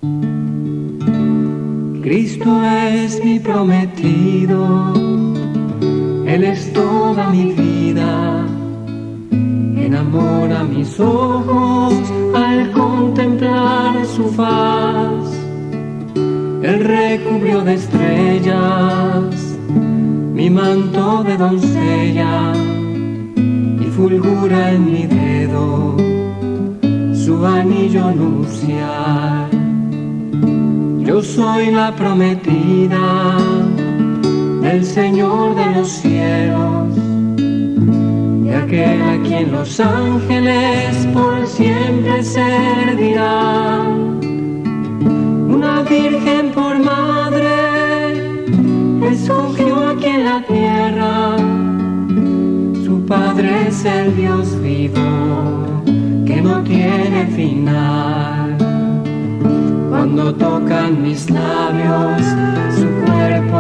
Cristo es mi prometido, Él es toda mi vida. Enamora mis ojos al contemplar su faz. Él recubrió de estrellas mi manto de doncella y fulgura en mi dedo su anillo nupcial. Yo soy la prometida del Señor de los cielos, de aquel a quien los ángeles por siempre servirán. Una virgen por madre escogió aquí en la tierra. Su padre es el Dios vivo que no tiene final. Cuando tocan mis labios su cuerpo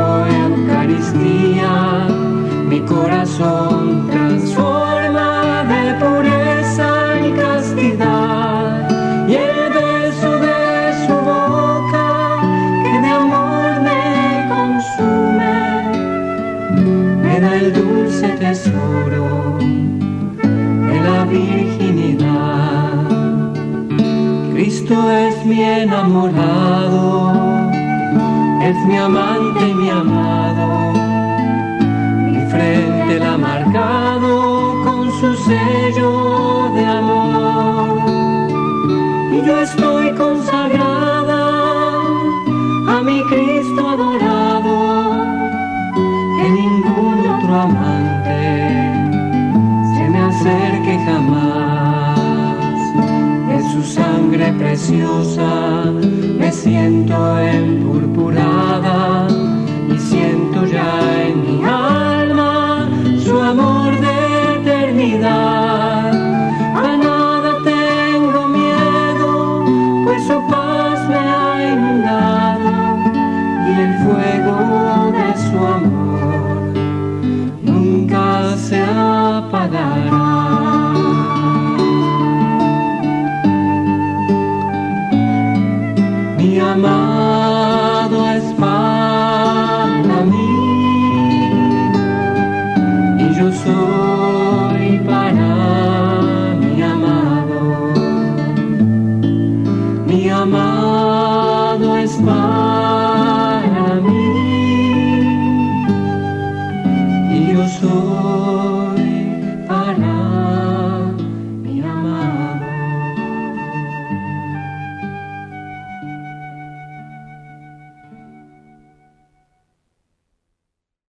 Eucaristía, mi corazón transforma de pureza y castidad, y el beso de su boca que de amor me consume me da el dulce tesoro de la virginidad. Cristo es mi enamorado, es mi amante y mi amado. Mi frente la ha marcado con su sello de amor, y yo estoy consagrada a mi Cristo adorado. Que ningún otro amante se me acerque jamás. De su sangre preciosa me siento empurpurada y siento ya en mi alma su amor de eternidad. A nada tengo miedo, pues su paz me ha inundado, y el fuego de su amor nunca se apagará. Mi amado es para mí, y yo soy para mi amado. Mi amado es para mí, y yo soy